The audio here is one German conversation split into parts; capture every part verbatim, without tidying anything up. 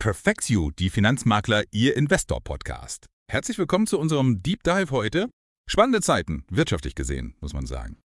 Perfects You, die Finanzmakler, Ihr Investor-Podcast. Herzlich willkommen zu unserem Deep Dive heute. Spannende Zeiten, wirtschaftlich gesehen, muss man sagen.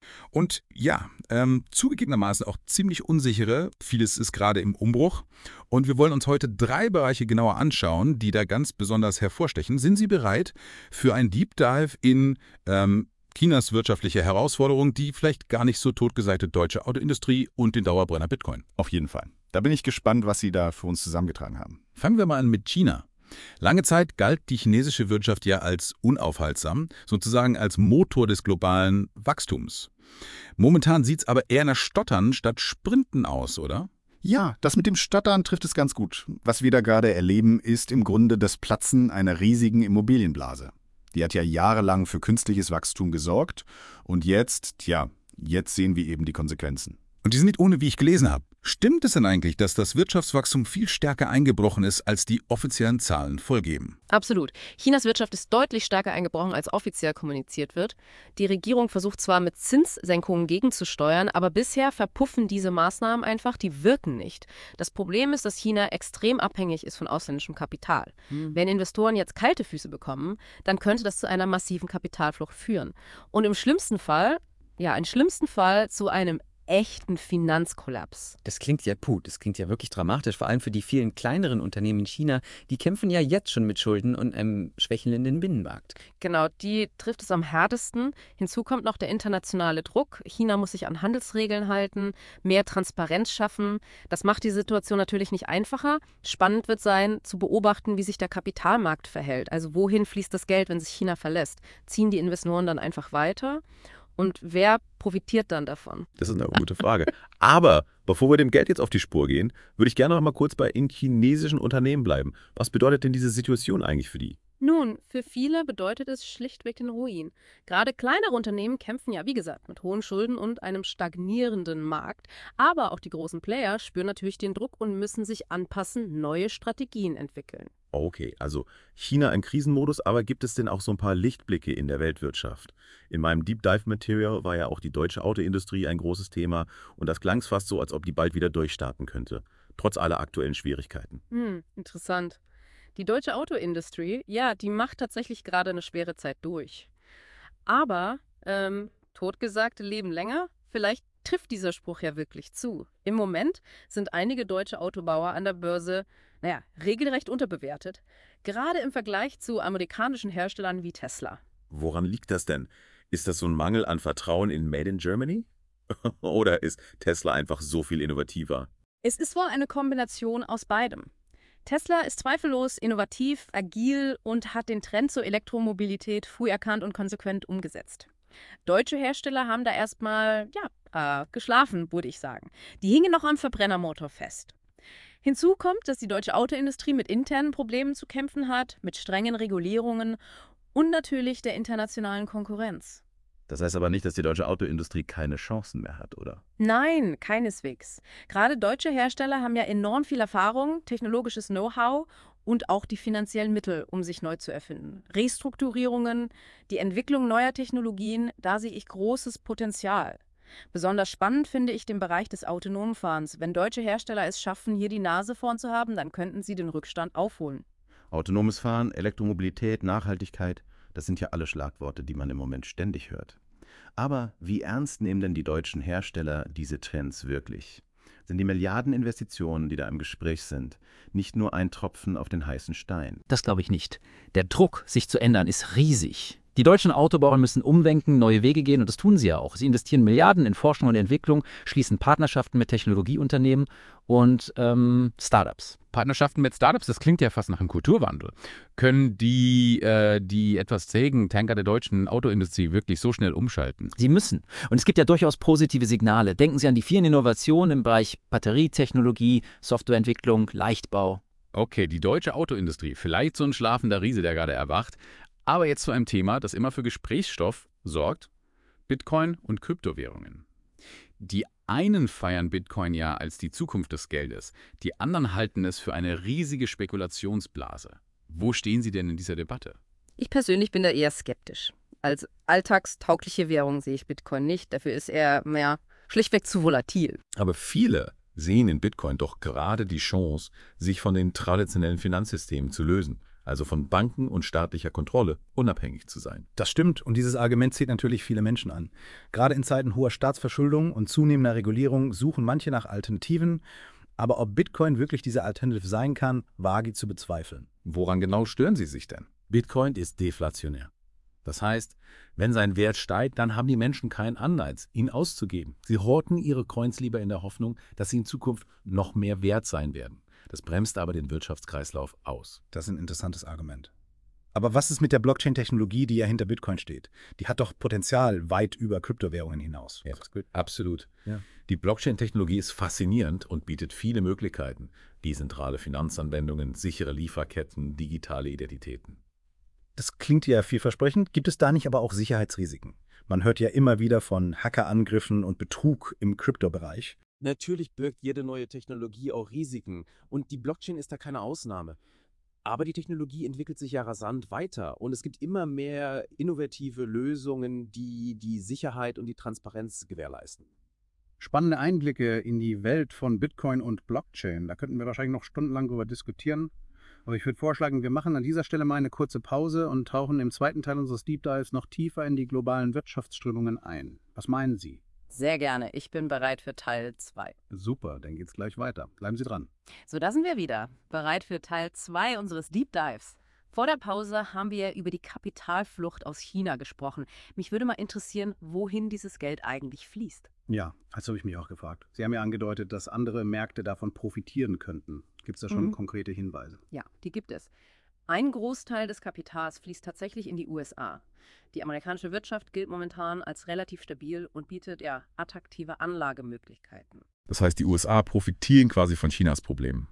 Und ja, ähm, zugegebenermaßen auch ziemlich unsichere. Vieles ist gerade im Umbruch. Und wir wollen uns heute drei Bereiche genauer anschauen, die da ganz besonders hervorstechen. Sind Sie bereit für ein Deep Dive in ähm, Chinas wirtschaftliche Herausforderungen, die vielleicht gar nicht so totgeseite deutsche Autoindustrie und den Dauerbrenner Bitcoin? Auf jeden Fall. Da bin ich gespannt, was Sie da für uns zusammengetragen haben. Fangen wir mal an mit China. Lange Zeit galt die chinesische Wirtschaft ja als unaufhaltsam, sozusagen als Motor des globalen Wachstums. Momentan sieht es aber eher nach Stottern statt Sprinten aus, oder? Ja, das mit dem Stottern trifft es ganz gut. Was wir da gerade erleben, ist im Grunde das Platzen einer riesigen Immobilienblase. Die hat ja jahrelang für künstliches Wachstum gesorgt und jetzt, tja, jetzt sehen wir eben die Konsequenzen. Und die sind nicht ohne, wie ich gelesen habe. Stimmt es denn eigentlich, dass das Wirtschaftswachstum viel stärker eingebrochen ist, als die offiziellen Zahlen vollgeben? Absolut. Chinas Wirtschaft ist deutlich stärker eingebrochen, als offiziell kommuniziert wird. Die Regierung versucht zwar mit Zinssenkungen gegenzusteuern, aber bisher verpuffen diese Maßnahmen einfach, die wirken nicht. Das Problem ist, dass China extrem abhängig ist von ausländischem Kapital. Hm. Wenn Investoren jetzt kalte Füße bekommen, dann könnte das zu einer massiven Kapitalflucht führen. Und im schlimmsten Fall, ja, im schlimmsten Fall zu einem echten Finanzkollaps. Das klingt ja, puh, das klingt ja wirklich dramatisch, vor allem für die vielen kleineren Unternehmen in China, die kämpfen ja jetzt schon mit Schulden und einem schwächelnden Binnenmarkt. Genau, die trifft es am härtesten. Hinzu kommt noch der internationale Druck. China muss sich an Handelsregeln halten, mehr Transparenz schaffen. Das macht die Situation natürlich nicht einfacher. Spannend wird sein, zu beobachten, wie sich der Kapitalmarkt verhält. Also wohin fließt das Geld, wenn sich China verlässt? Ziehen die Investoren dann einfach weiter? Und wer profitiert dann davon? Das ist eine gute Frage. Aber bevor wir dem Geld jetzt auf die Spur gehen, würde ich gerne noch mal kurz bei in chinesischen Unternehmen bleiben. Was bedeutet denn diese Situation eigentlich für die? Nun, für viele bedeutet es schlichtweg den Ruin. Gerade kleinere Unternehmen kämpfen ja, wie gesagt, mit hohen Schulden und einem stagnierenden Markt. Aber auch die großen Player spüren natürlich den Druck und müssen sich anpassen, neue Strategien entwickeln. Okay, also China im Krisenmodus, aber gibt es denn auch so ein paar Lichtblicke in der Weltwirtschaft? In meinem Deep Dive Material war ja auch die deutsche Autoindustrie ein großes Thema und das klang fast so, als ob die bald wieder durchstarten könnte, trotz aller aktuellen Schwierigkeiten. Hm, interessant. Die deutsche Autoindustrie, ja, die macht tatsächlich gerade eine schwere Zeit durch. Aber, ähm, Totgesagte leben länger? Vielleicht trifft dieser Spruch ja wirklich zu. Im Moment sind einige deutsche Autobauer an der Börse, naja, regelrecht unterbewertet. Gerade im Vergleich zu amerikanischen Herstellern wie Tesla. Woran liegt das denn? Ist das so ein Mangel an Vertrauen in Made in Germany? Oder ist Tesla einfach so viel innovativer? Es ist wohl eine Kombination aus beidem. Tesla ist zweifellos innovativ, agil und hat den Trend zur Elektromobilität früh erkannt und konsequent umgesetzt. Deutsche Hersteller haben da erstmal, ja, äh, geschlafen, würde ich sagen. Die hingen noch am Verbrennermotor fest. Hinzu kommt, dass die deutsche Autoindustrie mit internen Problemen zu kämpfen hat, mit strengen Regulierungen und natürlich der internationalen Konkurrenz. Das heißt aber nicht, dass die deutsche Autoindustrie keine Chancen mehr hat, oder? Nein, keineswegs. Gerade deutsche Hersteller haben ja enorm viel Erfahrung, technologisches Know-how und auch die finanziellen Mittel, um sich neu zu erfinden. Restrukturierungen, die Entwicklung neuer Technologien, da sehe ich großes Potenzial. Besonders spannend finde ich den Bereich des autonomen Fahrens. Wenn deutsche Hersteller es schaffen, hier die Nase vorn zu haben, dann könnten sie den Rückstand aufholen. Autonomes Fahren, Elektromobilität, Nachhaltigkeit, das sind ja alle Schlagworte, die man im Moment ständig hört. Aber wie ernst nehmen denn die deutschen Hersteller diese Trends wirklich? Sind die Milliardeninvestitionen, die da im Gespräch sind, nicht nur ein Tropfen auf den heißen Stein? Das glaube ich nicht. Der Druck, sich zu ändern, ist riesig. Die deutschen Autobauer müssen umdenken, neue Wege gehen und das tun sie ja auch. Sie investieren Milliarden in Forschung und Entwicklung, schließen Partnerschaften mit Technologieunternehmen und ähm, Startups. Partnerschaften mit Startups, das klingt ja fast nach einem Kulturwandel. Können die, äh, die etwas trägen Tanker der deutschen Autoindustrie wirklich so schnell umschalten? Sie müssen. Und es gibt ja durchaus positive Signale. Denken Sie an die vielen Innovationen im Bereich Batterietechnologie, Softwareentwicklung, Leichtbau. Okay, die deutsche Autoindustrie, vielleicht so ein schlafender Riese, der gerade erwacht. Aber jetzt zu einem Thema, das immer für Gesprächsstoff sorgt: Bitcoin und Kryptowährungen. Die einen feiern Bitcoin ja als die Zukunft des Geldes, die anderen halten es für eine riesige Spekulationsblase. Wo stehen Sie denn in dieser Debatte? Ich persönlich bin da eher skeptisch. Als alltagstaugliche Währung sehe ich Bitcoin nicht. Dafür ist er, naja, schlichtweg zu volatil. Aber viele sehen in Bitcoin doch gerade die Chance, sich von den traditionellen Finanzsystemen zu lösen, also von Banken und staatlicher Kontrolle unabhängig zu sein. Das stimmt und dieses Argument zieht natürlich viele Menschen an. Gerade in Zeiten hoher Staatsverschuldung und zunehmender Regulierung suchen manche nach Alternativen, aber ob Bitcoin wirklich diese Alternative sein kann, wage ich zu bezweifeln. Woran genau stören Sie sich denn? Bitcoin ist deflationär. Das heißt, wenn sein Wert steigt, dann haben die Menschen keinen Anreiz, ihn auszugeben. Sie horten ihre Coins lieber in der Hoffnung, dass sie in Zukunft noch mehr wert sein werden. Das bremst aber den Wirtschaftskreislauf aus. Das ist ein interessantes Argument. Aber was ist mit der Blockchain-Technologie, die ja hinter Bitcoin steht? Die hat doch Potenzial weit über Kryptowährungen hinaus. Ja, absolut. Ja. Die Blockchain-Technologie ist faszinierend und bietet viele Möglichkeiten. Dezentrale Finanzanwendungen, sichere Lieferketten, digitale Identitäten. Das klingt ja vielversprechend, gibt es da nicht aber auch Sicherheitsrisiken? Man hört ja immer wieder von Hackerangriffen und Betrug im Kryptobereich. Natürlich birgt jede neue Technologie auch Risiken und die Blockchain ist da keine Ausnahme. Aber die Technologie entwickelt sich ja rasant weiter und es gibt immer mehr innovative Lösungen, die die Sicherheit und die Transparenz gewährleisten. Spannende Einblicke in die Welt von Bitcoin und Blockchain. Da könnten wir wahrscheinlich noch stundenlang drüber diskutieren. Aber ich würde vorschlagen, wir machen an dieser Stelle mal eine kurze Pause und tauchen im zweiten Teil unseres Deep Dives noch tiefer in die globalen Wirtschaftsströmungen ein. Was meinen Sie? Sehr gerne. Ich bin bereit für Teil zwei. Super, dann geht's gleich weiter. Bleiben Sie dran. So, da sind wir wieder. Bereit für Teil zwei unseres Deep Dives. Vor der Pause haben wir über die Kapitalflucht aus China gesprochen. Mich würde mal interessieren, wohin dieses Geld eigentlich fließt. Ja, das habe ich mich auch gefragt. Sie haben ja angedeutet, dass andere Märkte davon profitieren könnten. Gibt es da schon Mhm. konkrete Hinweise? Ja, die gibt es. Ein Großteil des Kapitals fließt tatsächlich in die U S A. Die amerikanische Wirtschaft gilt momentan als relativ stabil und bietet ja attraktive Anlagemöglichkeiten. Das heißt, die U S A profitieren quasi von Chinas Problemen.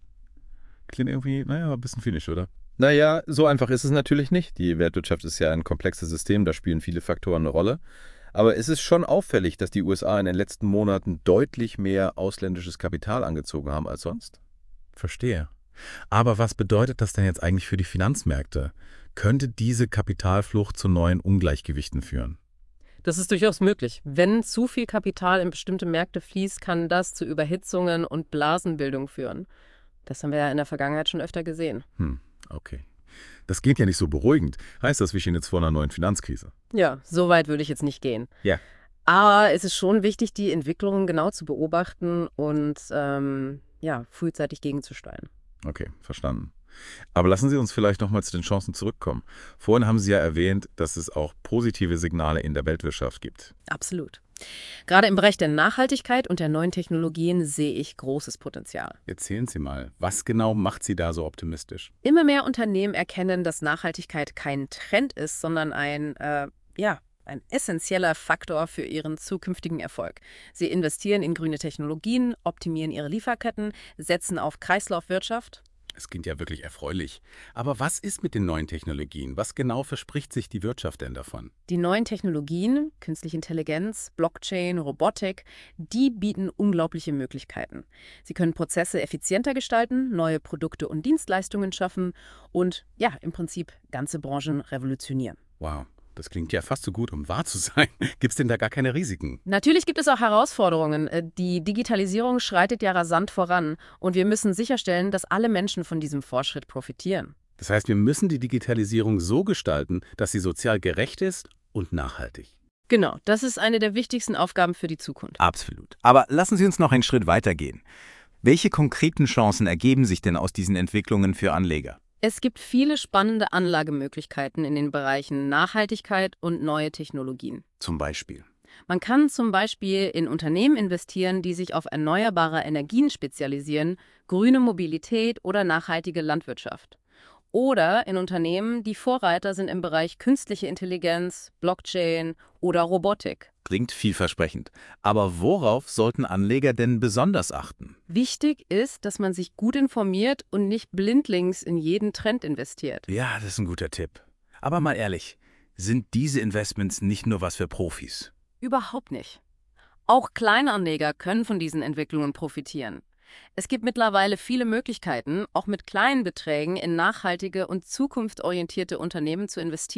Klingt irgendwie, naja, ein bisschen finnisch, oder? Naja, so einfach ist es natürlich nicht. Die Weltwirtschaft ist ja ein komplexes System, da spielen viele Faktoren eine Rolle. Aber es ist schon auffällig, dass die U S A in den letzten Monaten deutlich mehr ausländisches Kapital angezogen haben als sonst. Verstehe. Aber was bedeutet das denn jetzt eigentlich für die Finanzmärkte? Könnte diese Kapitalflucht zu neuen Ungleichgewichten führen? Das ist durchaus möglich. Wenn zu viel Kapital in bestimmte Märkte fließt, kann das zu Überhitzungen und Blasenbildung führen. Das haben wir ja in der Vergangenheit schon öfter gesehen. Hm, okay. Das geht ja nicht so beruhigend. Heißt das, wir stehen jetzt vor einer neuen Finanzkrise? Ja, so weit würde ich jetzt nicht gehen. Ja. Aber es ist schon wichtig, die Entwicklungen genau zu beobachten und ähm, ja, frühzeitig gegenzusteuern. Okay, verstanden. Aber lassen Sie uns vielleicht nochmal zu den Chancen zurückkommen. Vorhin haben Sie ja erwähnt, dass es auch positive Signale in der Weltwirtschaft gibt. Absolut. Gerade im Bereich der Nachhaltigkeit und der neuen Technologien sehe ich großes Potenzial. Erzählen Sie mal, was genau macht Sie da so optimistisch? Immer mehr Unternehmen erkennen, dass Nachhaltigkeit kein Trend ist, sondern ein, äh, ja, ein essentieller Faktor für ihren zukünftigen Erfolg. Sie investieren in grüne Technologien, optimieren ihre Lieferketten, setzen auf Kreislaufwirtschaft. Es klingt ja wirklich erfreulich. Aber was ist mit den neuen Technologien? Was genau verspricht sich die Wirtschaft denn davon? Die neuen Technologien, künstliche Intelligenz, Blockchain, Robotik, die bieten unglaubliche Möglichkeiten. Sie können Prozesse effizienter gestalten, neue Produkte und Dienstleistungen schaffen und ja, im Prinzip ganze Branchen revolutionieren. Wow, das klingt ja fast so gut, um wahr zu sein. Gibt es denn da gar keine Risiken? Natürlich gibt es auch Herausforderungen. Die Digitalisierung schreitet ja rasant voran und wir müssen sicherstellen, dass alle Menschen von diesem Fortschritt profitieren. Das heißt, wir müssen die Digitalisierung so gestalten, dass sie sozial gerecht ist und nachhaltig. Genau, das ist eine der wichtigsten Aufgaben für die Zukunft. Absolut. Aber lassen Sie uns noch einen Schritt weitergehen. Welche konkreten Chancen ergeben sich denn aus diesen Entwicklungen für Anleger? Es gibt viele spannende Anlagemöglichkeiten in den Bereichen Nachhaltigkeit und neue Technologien. Zum Beispiel? Man kann zum Beispiel in Unternehmen investieren, die sich auf erneuerbare Energien spezialisieren, grüne Mobilität oder nachhaltige Landwirtschaft. Oder in Unternehmen, die Vorreiter sind im Bereich künstliche Intelligenz, Blockchain oder Robotik. Klingt vielversprechend. Aber worauf sollten Anleger denn besonders achten? Wichtig ist, dass man sich gut informiert und nicht blindlings in jeden Trend investiert. Ja, das ist ein guter Tipp. Aber mal ehrlich, sind diese Investments nicht nur was für Profis? Überhaupt nicht. Auch Kleinanleger können von diesen Entwicklungen profitieren. Es gibt mittlerweile viele Möglichkeiten, auch mit kleinen Beträgen in nachhaltige und zukunftsorientierte Unternehmen zu investieren.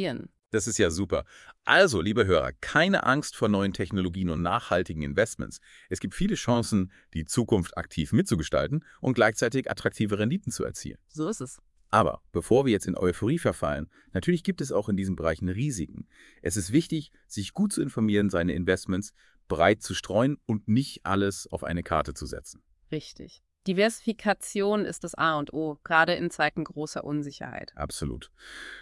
Das ist ja super. Also, liebe Hörer, keine Angst vor neuen Technologien und nachhaltigen Investments. Es gibt viele Chancen, die Zukunft aktiv mitzugestalten und gleichzeitig attraktive Renditen zu erzielen. So ist es. Aber bevor wir jetzt in Euphorie verfallen, natürlich gibt es auch in diesen Bereichen Risiken. Es ist wichtig, sich gut zu informieren, seine Investments breit zu streuen und nicht alles auf eine Karte zu setzen. Richtig. Diversifikation ist das A und O, gerade in Zeiten großer Unsicherheit. Absolut.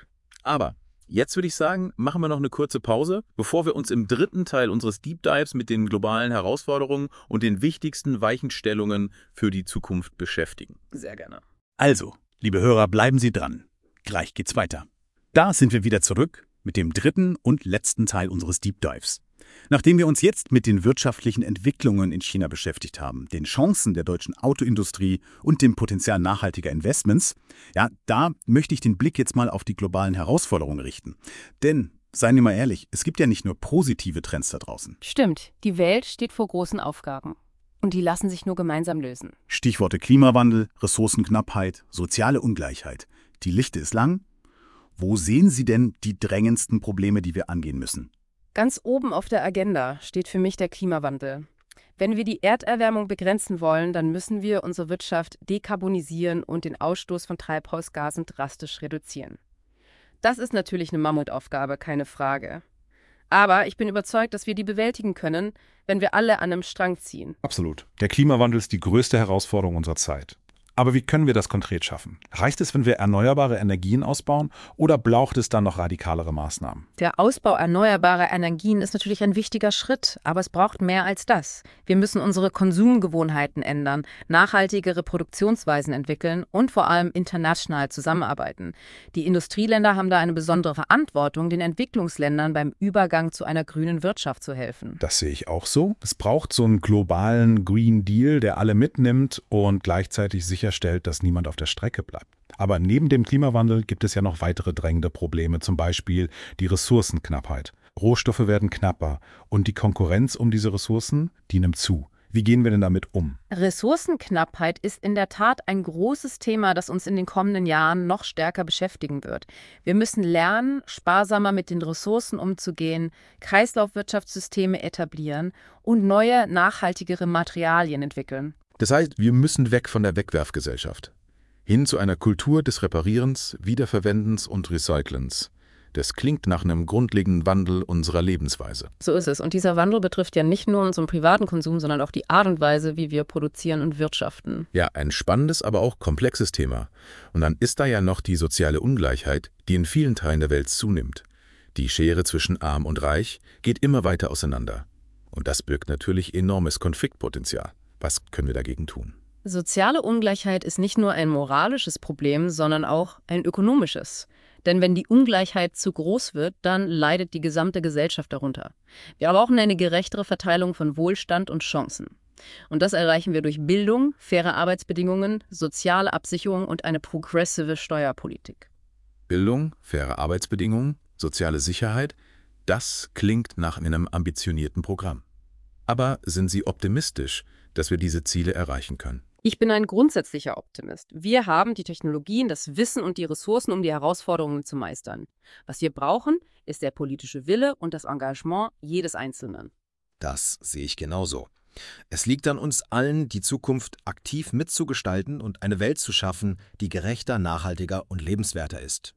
Aber jetzt würde ich sagen, machen wir noch eine kurze Pause, bevor wir uns im dritten Teil unseres Deep Dives mit den globalen Herausforderungen und den wichtigsten Weichenstellungen für die Zukunft beschäftigen. Sehr gerne. Also, liebe Hörer, bleiben Sie dran. Gleich geht's weiter. Da sind wir wieder zurück mit dem dritten und letzten Teil unseres Deep Dives. Nachdem wir uns jetzt mit den wirtschaftlichen Entwicklungen in China beschäftigt haben, den Chancen der deutschen Autoindustrie und dem Potenzial nachhaltiger Investments, ja, da möchte ich den Blick jetzt mal auf die globalen Herausforderungen richten. Denn, seien wir mal ehrlich, es gibt ja nicht nur positive Trends da draußen. Stimmt, die Welt steht vor großen Aufgaben. Und die lassen sich nur gemeinsam lösen. Stichworte Klimawandel, Ressourcenknappheit, soziale Ungleichheit. Die Liste ist lang. Wo sehen Sie denn die drängendsten Probleme, die wir angehen müssen? Ganz oben auf der Agenda steht für mich der Klimawandel. Wenn wir die Erderwärmung begrenzen wollen, dann müssen wir unsere Wirtschaft dekarbonisieren und den Ausstoß von Treibhausgasen drastisch reduzieren. Das ist natürlich eine Mammutaufgabe, keine Frage. Aber ich bin überzeugt, dass wir die bewältigen können, wenn wir alle an einem Strang ziehen. Absolut. Der Klimawandel ist die größte Herausforderung unserer Zeit. Aber wie können wir das konkret schaffen? Reicht es, wenn wir erneuerbare Energien ausbauen, oder braucht es dann noch radikalere Maßnahmen? Der Ausbau erneuerbarer Energien ist natürlich ein wichtiger Schritt, aber es braucht mehr als das. Wir müssen unsere Konsumgewohnheiten ändern, nachhaltigere Produktionsweisen entwickeln und vor allem international zusammenarbeiten. Die Industrieländer haben da eine besondere Verantwortung, den Entwicklungsländern beim Übergang zu einer grünen Wirtschaft zu helfen. Das sehe ich auch so. Es braucht so einen globalen Green Deal, der alle mitnimmt und gleichzeitig sicher stellt, dass niemand auf der Strecke bleibt. Aber neben dem Klimawandel gibt es ja noch weitere drängende Probleme, zum Beispiel die Ressourcenknappheit. Rohstoffe werden knapper und die Konkurrenz um diese Ressourcen, die nimmt zu. Wie gehen wir denn damit um? Ressourcenknappheit ist in der Tat ein großes Thema, das uns in den kommenden Jahren noch stärker beschäftigen wird. Wir müssen lernen, sparsamer mit den Ressourcen umzugehen, Kreislaufwirtschaftssysteme etablieren und neue, nachhaltigere Materialien entwickeln. Das heißt, wir müssen weg von der Wegwerfgesellschaft, hin zu einer Kultur des Reparierens, Wiederverwendens und Recyclens. Das klingt nach einem grundlegenden Wandel unserer Lebensweise. So ist es. Und dieser Wandel betrifft ja nicht nur unseren privaten Konsum, sondern auch die Art und Weise, wie wir produzieren und wirtschaften. Ja, ein spannendes, aber auch komplexes Thema. Und dann ist da ja noch die soziale Ungleichheit, die in vielen Teilen der Welt zunimmt. Die Schere zwischen Arm und Reich geht immer weiter auseinander. Und das birgt natürlich enormes Konfliktpotenzial. Was können wir dagegen tun? Soziale Ungleichheit ist nicht nur ein moralisches Problem, sondern auch ein ökonomisches. Denn wenn die Ungleichheit zu groß wird, dann leidet die gesamte Gesellschaft darunter. Wir brauchen eine gerechtere Verteilung von Wohlstand und Chancen. Und das erreichen wir durch Bildung, faire Arbeitsbedingungen, soziale Absicherung und eine progressive Steuerpolitik. Bildung, faire Arbeitsbedingungen, soziale Sicherheit, das klingt nach einem ambitionierten Programm. Aber sind Sie optimistisch, dass wir diese Ziele erreichen können? Ich bin ein grundsätzlicher Optimist. Wir haben die Technologien, das Wissen und die Ressourcen, um die Herausforderungen zu meistern. Was wir brauchen, ist der politische Wille und das Engagement jedes Einzelnen. Das sehe ich genauso. Es liegt an uns allen, die Zukunft aktiv mitzugestalten und eine Welt zu schaffen, die gerechter, nachhaltiger und lebenswerter ist.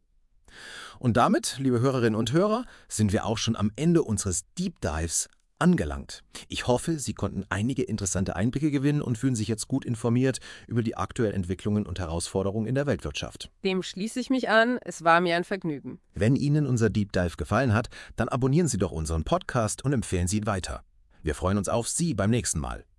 Und damit, liebe Hörerinnen und Hörer, sind wir auch schon am Ende unseres Deep Dives angelangt. Ich hoffe, Sie konnten einige interessante Einblicke gewinnen und fühlen sich jetzt gut informiert über die aktuellen Entwicklungen und Herausforderungen in der Weltwirtschaft. Dem schließe ich mich an. Es war mir ein Vergnügen. Wenn Ihnen unser Deep Dive gefallen hat, dann abonnieren Sie doch unseren Podcast und empfehlen Sie ihn weiter. Wir freuen uns auf Sie beim nächsten Mal.